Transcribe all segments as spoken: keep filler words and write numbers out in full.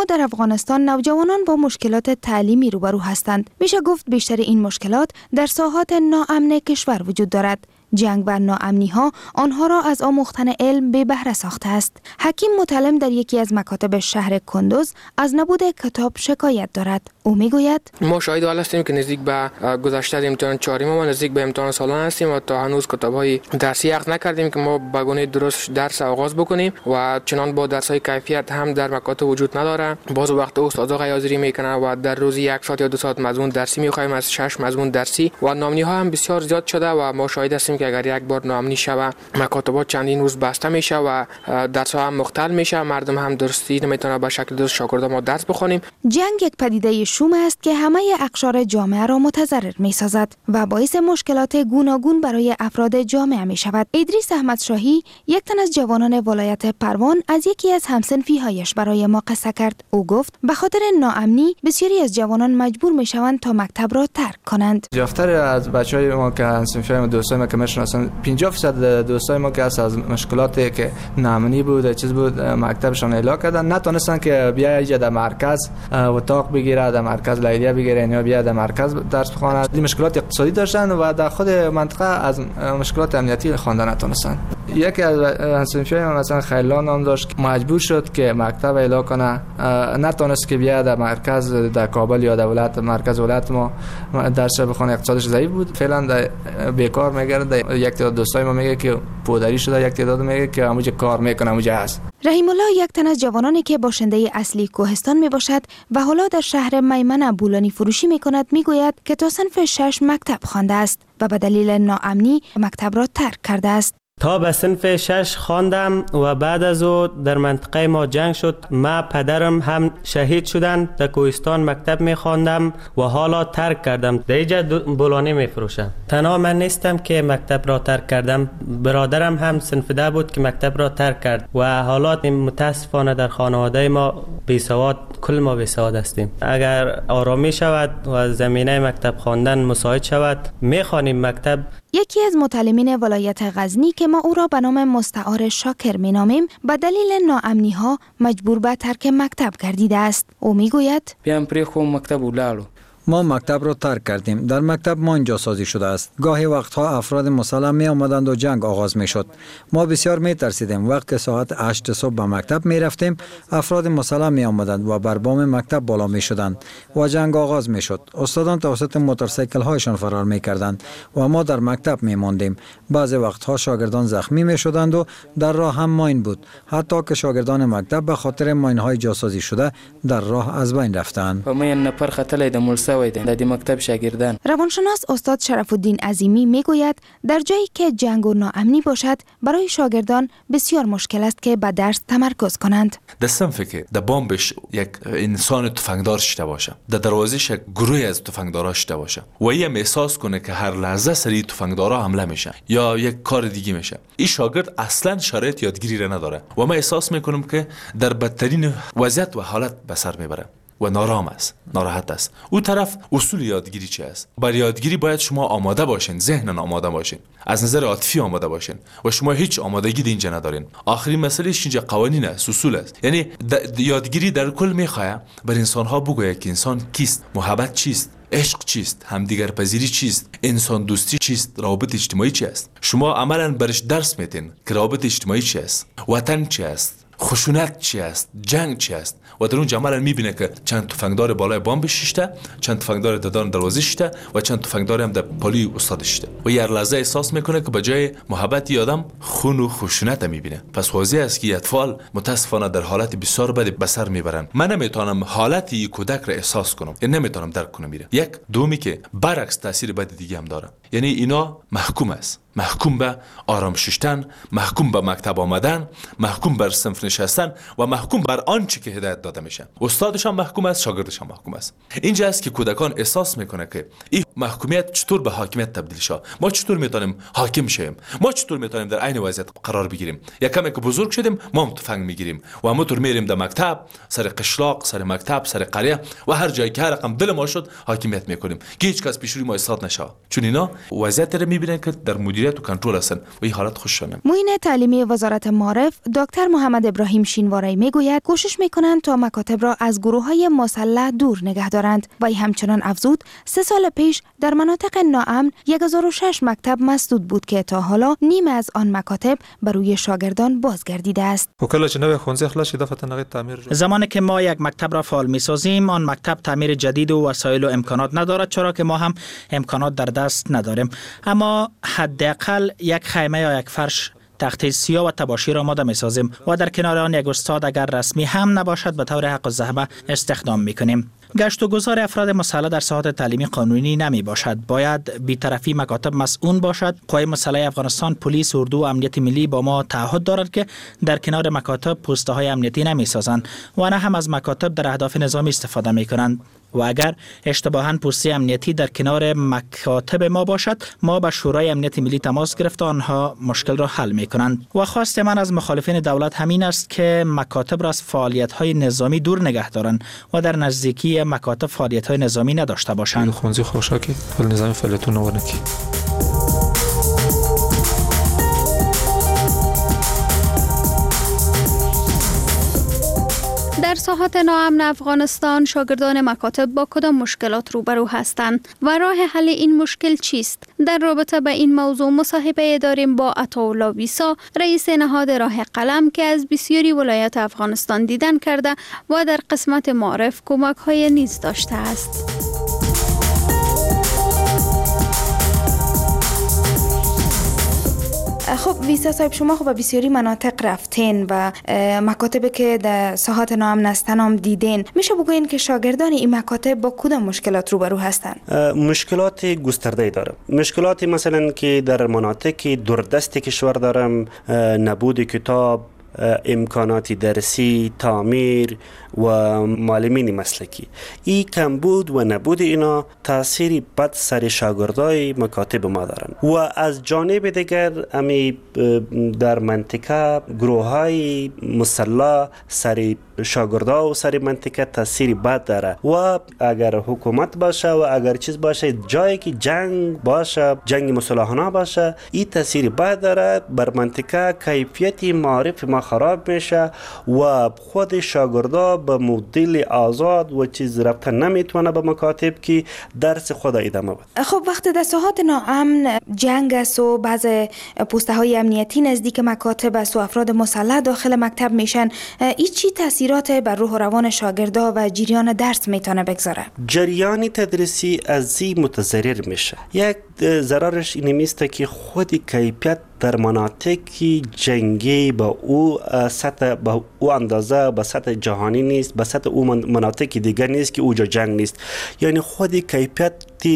در افغانستان نوجوانان با مشکلات تعلیمی روبرو هستند. میشه گفت بیشتر این مشکلات در ساحات ناامن کشور وجود دارد. جنگ و ناامنی ها آنها را از آموختن علم به بهره ساخته است. حکیم متعلم در یکی از مکاتب شهر کندوز از نبود کتاب شکایت دارد. او میگوید ما شاهد حال هستیم که نزدیک به گذشته امتحان چهارم ما نزدیک به امتحان سالانه هستیم و تا هنوز کتاب‌های درسی عقد نکردیم که ما به گونه درست درس آغاز بکنیم و چنان با درس‌های کیفیت هم در مکاتب وجود نداره. باز وقت استادا غیازری میکنه و در روزی یک ساعت یا دو ساعت مضمون درسی میخوایم از شش مضمون درسی و ناامنی ها هم بسیار زیاد شده و ما شاهد هستیم که اگر یک بار ناامنی شوه مکاتبات چندین روز بسته میشه و درس ها هم مختل میشه، مردم هم درستی نمیتونه به شکل درست شاگردا ما درس بخونیم. جنگ یک پدیده شوم است که همه اقشار جامعه را متضرر میسازد و باعث مشکلات گوناگون برای افراد جامعه می شود. ادریس احمد شاهی، یک تن از جوانان ولایت پروان، از یکی از همسنفی هایش برای ما قصه کرد. او گفت به خاطر ناامنی بسیاری از جوانان مجبور می شوند تا مکتب را ترک کنند. دفتر از بچهای ما که همسنفی ما دوستای ما که میشناسن پنجاه درصد دوستای ما که از مشکلاتی که ناامنی بود چیز بود مکتبشان اعلام کردن، نتونستن که بیا اینجا در مرکز اتاق بگیره، در مرکز لیلیه بگیره یا بیا در مرکز درس بخونه. این مشکلات اقتصادی داشتن و در خود منطقه از مشکلات امنیتی خواندن نتونستن. یکی از همسنفی ما مثلا خیلان نام داشت، مجبور شد که مکتب اعلام کنه، نتونست که بیا در مرکز در کابل یا در ولایت مرکز ولایت ما درس بخونه، اقتصادش ضعیف بود، فعلا بیکار میگرده. یک تعداد دوستای ما میگه که پدری شده، یک تعداد میگه که همونجا کار میکنه، همونجا هست. رحیم الله یک تن از جوانانی که باشنده اصلی کوهستان می باشد و حالا در شهر میمنه بولانی فروشی می کند میگوید که تا صنف شش مکتب خوانده است و به دلیل ناامنی مکتب را ترک کرده است. تا به صنف شش خواندم و بعد از او در منطقه ما جنگ شد. ما پدرم هم شهید شدند. در کوهستان مکتب می خواندم و حالا ترک کردم. در اینجا بولانی می فروشم. تنها من نیستم که مکتب را ترک کردم، برادرم هم صنف ده بود که مکتب را ترک کرد و حالات متاسفانه در خانواده ما بی سواد، کل ما بی سواد هستیم. اگر آرامی شود و زمینه مکتب خواندن مساعد شود می خوانیم مکتب. یکی از متعلمین ولایت غزنی که ما او را به نام مستعار شاکر می نامیم به دلیل ناامنی ها مجبور به ترک مکتب گردیده است. او می گوید بیام پری خو مکتب ولالو ما مکتب را ترک کردیم. در مکتب ما اینجا سازی شده است. گاهی وقتها افراد مسلح می آمدند و جنگ آغاز می شد. ما بسیار می ترسیدیم. وقت ساعت هشت صبح به مکتب می رفتیم، افراد مسلح می آمدند و بر بام مکتب بالا می شدند و جنگ آغاز می شد. استادان توسط موتورسیکل هایشان فرار می کردند و ما در مکتب می ماندیم. بعضی وقتها شاگردان زخمی می شدند و در راه هم ماین بود. حتی که شاگردان مکتب به خاطر ماین های جاسازی شده در راه از بین رفتند. و ما نفر خطل د در مکتب شاگردان. روانشناس استاد شرف الدین عظیمی میگوید در جایی که جنگ و ناامنی باشد برای شاگردان بسیار مشکل است که به درس تمرکز کنند. در صنفی که در بامبش یک انسان تفنگدار شده باشه، در دروازش یک گروه از تفنگدارا شده باشه و یم احساس کنه که هر لحظه سری تفنگدارا حمله میشه یا یک کار دیگه میشه، این شاگرد اصلا شرایط یادگیری را نداره و ما احساس میکنم که در بدترین وضعیت و حالت به سر میبره و نارام است، ناراحت است. او طرف اصول یادگیری چی است؟ برای یادگیری باید شما آماده باشین، ذهنن آماده باشین، از نظر عاطفی آماده باشین و شما هیچ آمادگی اینجا ندارین. آخرین مسئله اینجا قوانین است، اصول است. یعنی یادگیری در کل میخواد بر انسان ها بگوید که انسان کیست، محبت چیست، عشق چیست، همدیگر پذیری چیست، انسان دوستی چیست، روابط اجتماعی چی است. شما عملاً برش درس میدین که روابط اجتماعی چی است، وطن چی است، خشونت چی است، جنگ چی است و در اون جمعاً میبینه که چند تفنگدار بالای بام شیشته، چند تفنگدار ددان دروازه شیشته و چند تفنگدار هم در پالی استاد شیشته و یه لحظه احساس میکنه که بجای محبت آدم خون و خشونت میبینه. پس واضح است که اطفال متاسفانه در حالت بسیار بد به سر میبرن. من نمیتونم حالتی کودک را احساس کنم، این نمیتونم درک کنم. میره یک دومی که برعکس تاثیر بد دیگه هم داره، یعنی اینا محکوم است، محکوم به آرام ششتن، محکوم به مکتب آمدن، محکوم بر صنف نشستن و محکوم بر آنچه که هدایت داده میشه. استادش هم محکوم است، شاگردش هم محکوم است. اینجا است که کودکان احساس میکنه که این محکومیت چطور به حاکمیت تبدیل شه؟ ما چطور میتونیم حاکم شیم؟ ما چطور میتونیم در عین وضعیت قرار بگیریم؟ یکم که بزرگ شدیم ما هم تفنگ میگیریم و همونطور میریم در مکتب، سر قشلاق، سر مکتب، سر قریه و هر جایی که هر رقم دل ما شد حاکمیت میکنیم که هیچ کس پیش روی ما ایستاد نشه. چون اینا وضعیت رو میبینن که در مدیریت و کنترل هستن و این حالت خوششانه. معین تعلیمی وزارت معارف دکتر محمد ابراهیم شینواری میگوید کوشش میکنند تا مکاتب را از گروه‌های مسلح دور نگه دارند و ای همچنان افزود سه سال پیش در مناطق ناامن هزار و شش مکتب مسدود بود که تا حالا نیم از آن مکاتب بر روی شاگردان بازگردیده است. زمانی که ما یک مکتب را فعال می‌سازیم آن مکتب تعمیر جدید و وسایل و امکانات ندارد، چرا که ما هم امکانات در دست نداریم، اما حداقل یک خیمه یا یک فرش تخته سیاه و تباشیر آماده می‌سازیم و در کنار آن یک استاد اگر رسمی هم نباشد به طور حق الزحمه استخدام می‌کنیم. گشت و گذار افراد مسلح در ساحات تعلیمی قانونی نمی باشد. باید بی‌طرفی مکاتب مسئول باشد. قوای مسلح افغانستان، پلیس، اردو و امنیت ملی با ما تعهد دارد که در کنار مکاتب پوسته های امنیتی نمی سازند و نه هم از مکاتب در اهداف نظامی استفاده می کنند. و اگر اشتباهاً پوسته امنیتی در کنار مکاتب ما باشد، ما با شورای امنیت ملی تماس گرفت و آنها مشکل را حل می کنند. و خواست من از مخالفین دولت همین است که مکاتب را از فعالیت های نظامی دور نگه دارند و در نزدیکی مکاتب فعالیت های نظامی نداشته باشند. خونزی خوشاکی ولی نظامی فعالیتون نورنکی. در ساحات ناامن افغانستان شاگردان مکاتب با کدام مشکلات روبرو هستند و راه حل این مشکل چیست؟ در رابطه با این موضوع مصاحبه داریم با عطاالله ویسا، رئیس نهاد راه قلم که از بسیاری ولایات افغانستان دیدن کرده و در قسمت معارف کمک های نیز داشته است. خب ویسا صاحب، شما خب به بسیاری مناطق رفتین و مکاتبی که در ساحات ناامن هستن هم دیدین. میشه بگوین که شاگردان این مکاتب با کدام مشکلات روبرو هستند؟ مشکلات گسترده داره. مشکلات مثلا که در مناطق دوردست کشور دارم، نبود کتاب، امکانات درسی، تعمیر و معلمین مسلکی. این کمبود و نبود اینا تاثیر بد سر شاگردای مکاتب ما دارن. و از جانب دیگر امی در منطقه گروه های مسلح سر شاگردا و سر منطقه تاثیر بد داره و اگر حکومت باشه و اگر چیز باشه جایی که جنگ باشه، جنگ مسلحانه باشه، این تاثیر بد داره بر منطقه. کیفیت معارف ما خراب میشه و خود شاگردا به مدل آزاد و چیز رفتن نمیتونه به مکاتب که درس خود ادامه بده. خب وقتی در ساحات ناامن جنگ است و بعض پوسته های امنیتی نزدیک مکاتب است و افراد مسلح داخل مکتب میشن، این چی تاثیرات بر روح و روان شاگردا و جریان درس میتونه بگذاره؟ جریان تدریسی از این متضرر میشه. یک ضررش این میسته که خود کیفیت در مناطقی جنگی با او سطح با او اندازه به سطح جهانی نیست، به سطح او مناطق دیگر نیست که اوجا جنگ نیست. یعنی خود کیفیت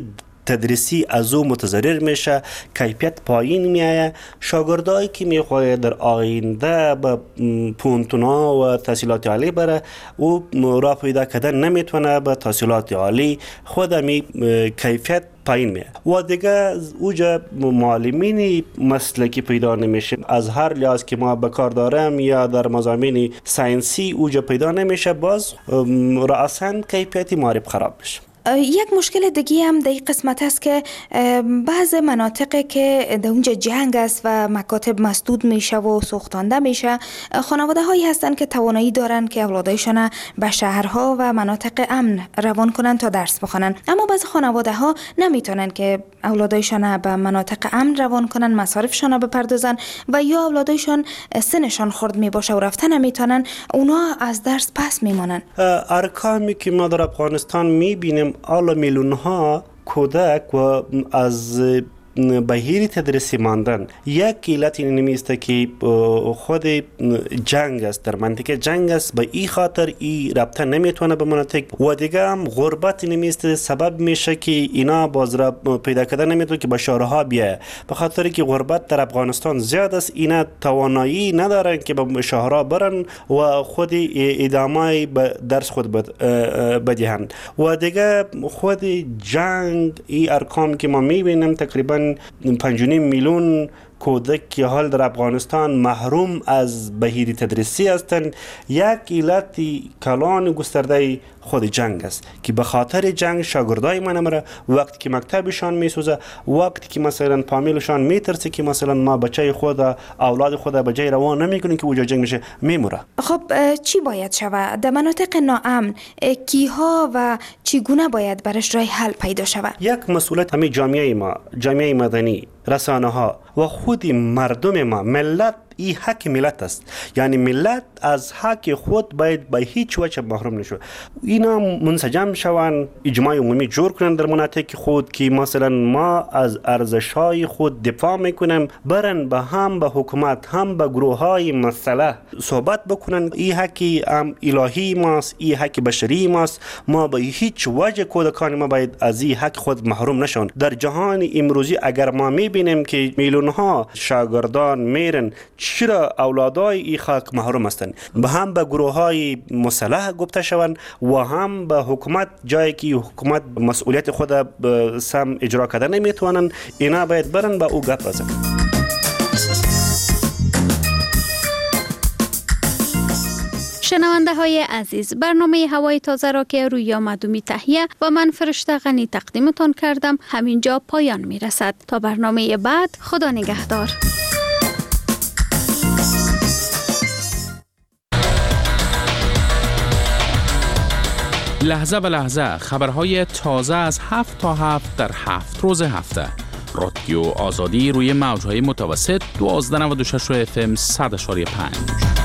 تدریسی از او متضرر میشه، کیفیت پایین میایه. شاگردایی که میخواه در آینده به پونتونا و تحصیلات عالی بره، او راه پیدا کردن نمیتونه به تحصیلات عالی، خود می کیفیت پایین میه و دیگه اوجا معلمین مسلکی پیدا نمیشه. از هر لحاظ که ما به کار دارم یا در مضامین ساینسی اوجا پیدا نمیشه، باز رأساً کیفیت معرف خراب میشه. یک مشکل دیگه هم در این قسمت است که بعض مناطق که در اونجا جنگ است و مکاتب مسدود میشه و سوختانده میشه، خانواده هایی هستند که توانایی دارن که اولادایشان به شهرها و مناطق امن روان کنن تا درس بخونن، اما بعض خانواده ها نمیتونن که اولادایشان به مناطق امن روان کنن، مصارفشان بپردازن و یا اولادایشان سنشان خرد میباشه و رفتن نمیتونن، اونا از درس پس میمانن. ارقامی که ما در افغانستان میبینیم، آلا میلیون ها کودک و از بهیر تدریسی ماندن یک علت این است که خود جنگ است، در منطقه جنگ است، به این خاطر این رابطه نمیتونه به مناطق و دیگه هم غربت نمیست سبب میشه که اینا باز را پیدا کردن نمیتونه که به شهرها بیایه، به خاطر که غربت در افغانستان زیاد است، اینا توانایی ندارن که به شهرها برن و خود ادامه به درس خود بدهند. و دیگه خود جنگ این ارقام که ما میبینیم تقریبا پنج و نیم میلیون کودک که حال در افغانستان محروم از بهیر تدریسی هستند. یک علت کلان گسترده خود جنگ است که به خاطر جنگ شاگردای ما نمیره، وقتی که مکتبشان میسوزه، وقتی که مثلا فامیلشان میترسه که مثلا ما بچه خود اولاد خود به جای روان نمیکنیم که وجا جنگ میشه میموره. خب چی باید شود در مناطق ناامن؟ کیها و چگونه باید برش راه حل پیدا شود؟ یک مسئولیت همه جامعه ما، جامعه مدنی، رسانه ها و خود مردم ما، ملت این حق ملت است، یعنی ملت از حق خود باید به هیچ وجه محروم نشود. اینا منسجم شوند، اجماع عمومی جور کنند در مناطق خود که مثلا ما از ارزش‌های خود دفاع میکنیم، برن به هم به حکومت هم به گروه‌های مسلح صحبت بکنند. این حق هم الهی ماست، این حق بشری ماست، ما به هیچ وجه کودکان ما باید از این حق خود محروم نشوند. در جهان امروزی اگر ما میبینیم که میلیون ها شاگردان میرن، چرا اولادای این خاک محروم هستند؟ به هم به گروه های مسلح گفته شوند و هم به حکومت، جایی که حکومت مسئولیت خود سم اجرا کرده نمیتونن، اینا باید برن به او گپ بزنن. شنونده های عزیز، برنامه هوای تازه را که رویا مدومی تهیه و من فرشته غنی تقدیمتان کردم همینجا پایان می رسد. تا برنامه بعد، خدا نگهدار. لحظه به لحظه خبرهای تازه از هفت تا هفت در هفت روز هفته. رادیو آزادی روی موجهای متوسط دوازده نود و شش اف ام صد و پنج.